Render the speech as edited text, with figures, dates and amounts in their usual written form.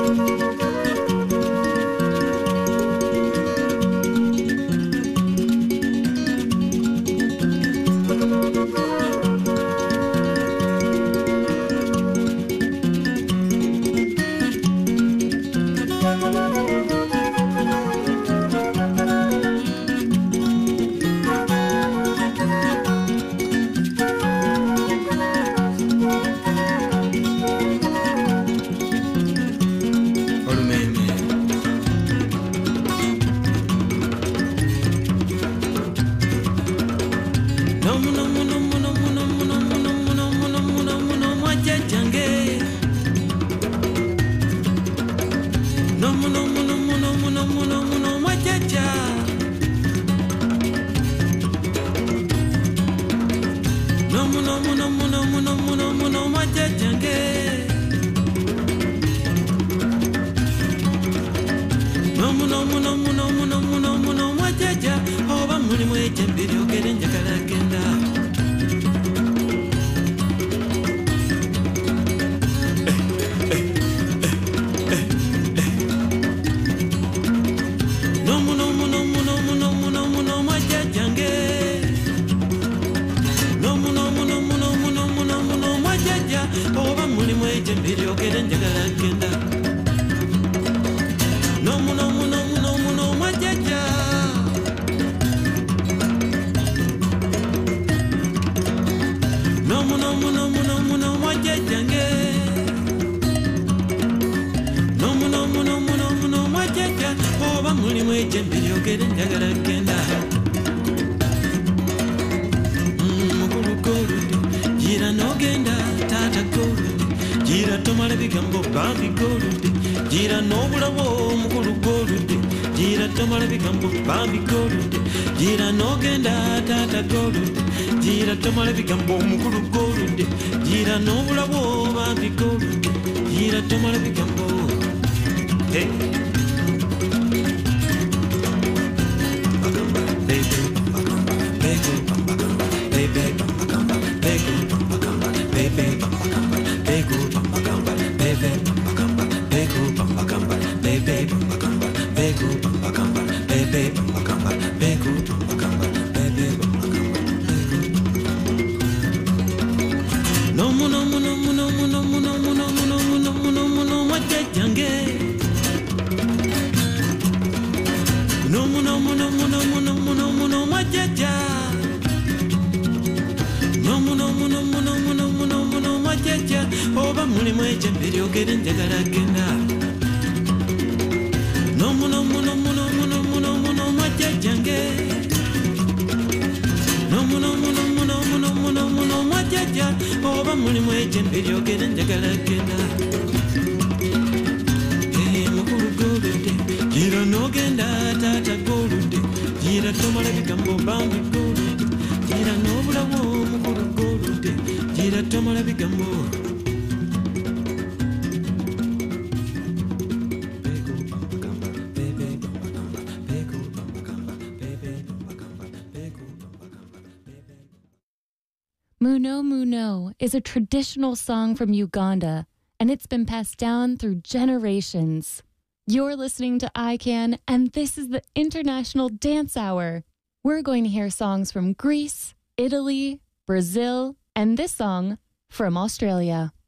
Muno Muno is a traditional song from Uganda, and it's been passed down through generations. You're listening to ICANN, and this is the International Dance Hour. We're going to hear songs from Greece, Italy, Brazil, and this song from Australia.